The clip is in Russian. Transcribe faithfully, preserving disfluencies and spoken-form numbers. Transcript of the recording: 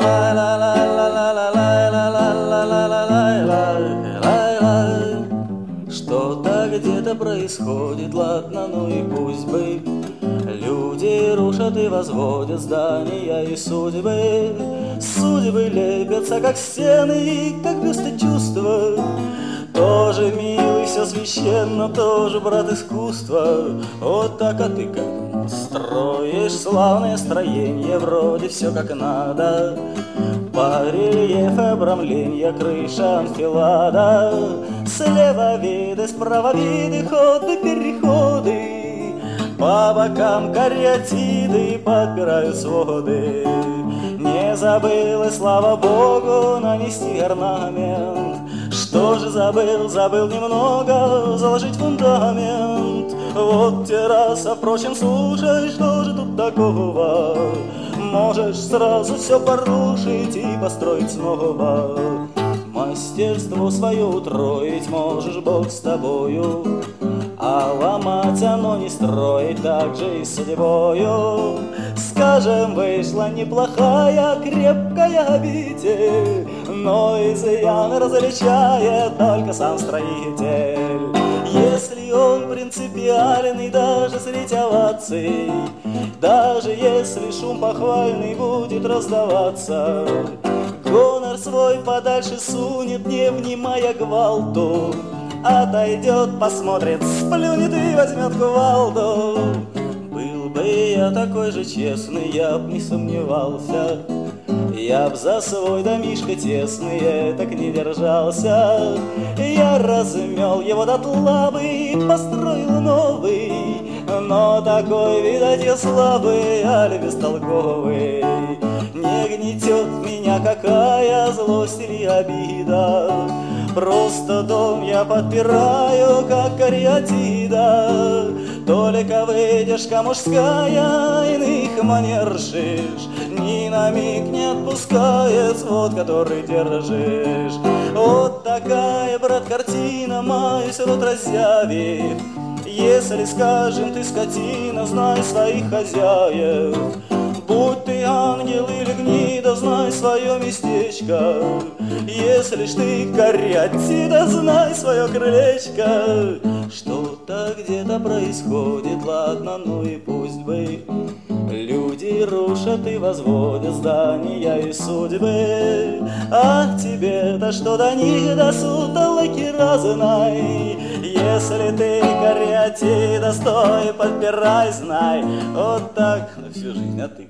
Что-то где-то происходит, ладно, ну и пусть бы. Люди рушат и возводят здания и судьбы. Судьбы лепятся, как стены, как бюсты чувства. Тоже милый, все священно, тоже брат искусства. Вот так, а ты как строишь славное строение, вроде все как надо. Барельеф, обрамление, крыша анфилада. Слева виды, справа виды, ходы, переходы. По бокам кариатиды подпирают своды. Не забыл, и слава Богу, нанести орнамент. Что же забыл, забыл немного заложить фундамент. Вот терраса, впрочем, слушай, что же тут такого? Можешь сразу все порушить и построить снова. Мастерство свое утроить можешь, Бог с тобою. А ломать оно не строить, так же и судьбою. Скажем, вышла неплохая крепкая обитель, но изъян различает только сам строитель. Если он принципиальный даже средь оваций, даже если шум похвальный будет раздаваться, гонор свой подальше сунет, не внимая гвалту. Отойдет, посмотрит, сплюнет и возьмет кувалду. Был бы я такой же честный, я б не сомневался. Я б за свой домишко тесный так не держался. Я размел его дотла бы и построил новый. Но такой, видать, я слабый, аль бестолковый. Не гнетет меня какая злость или обида. Просто дом я подпираю, как кариатида. Только выдержка мужская иных манершишь ни на миг не отпускает свод, который держишь. Вот такая, брат, картина, маюсь рот разъявив. Если, скажем, ты скотина, знай своих хозяев. Будь ты ангел или гнида, знай свое местечко. Если ж ты кариатида, знай свое крылечко. Что-то где-то происходит, ладно, ну и пусть бы. Люди рушат и возводят здания и судьбы. А тебе-то что до них, до сутолоки разной. Если ты кариатида, стой, подпирай, знай. Вот так на всю жизнь, а ты